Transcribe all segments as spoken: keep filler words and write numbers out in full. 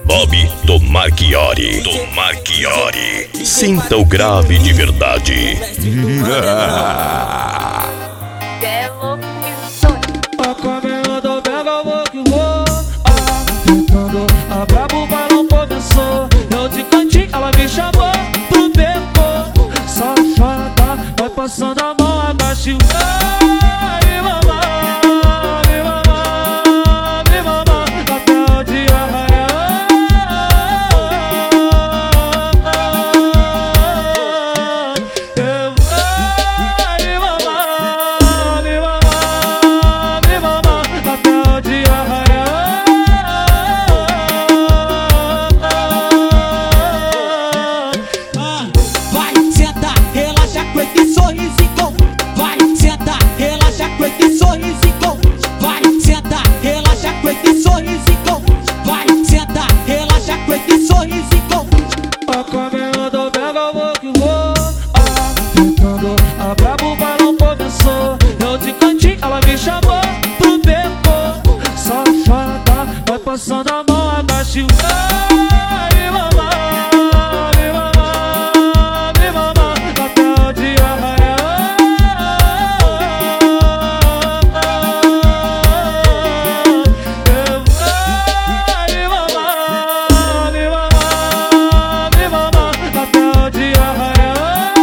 Bob do Marchiori. Do Marchiori. Sinta o grave de verdade. É louco isso. A caminhada pega o vou que vou. Ah, tentando a brabo, o balão começou. Eu de cantinho, ela me chamou pro beco. Safada, vai passando a mão, agacha e vai me mamar, me mamar, me mamar até o dia raiar. Eu vou me mamar, me mamar, me mamar até o dia raiar. Ah, vai, senta, relaxa com esse sorrisinho. Vai, senta, relaxa com esse sorrisinho. Vai, senta, relaxa com esse sorrisinho. Vai, senta, relaxa com esse sorrisinho. A caminhada pega o vou que vou. Ah, tentando a brabo, o balão começou. Eu de cantinho, ela me chamou pro beco. Safada, vai passando a mão, agacha e vai me mamar, me mamar, me mamar até o dia raiar. Eu vou me mamar, me mamar, me mamar até o dia raiar.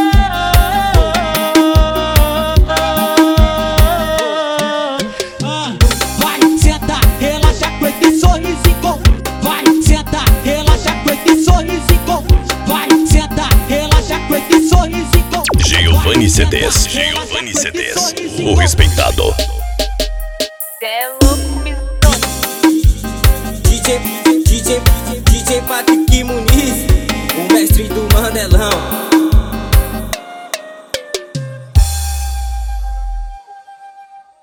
Ah, vai, senta, relaxa com esse sorrisinho. Vai, senta, relaxa com esse sorrisinho. Vai, senta, relaxa com esse sorrisinho. Giovanni C Ds. Giovanni C Ds. O respeitado. É louco isso. D J, D J, D J Patrick Muniz, o mestre do Mandelão.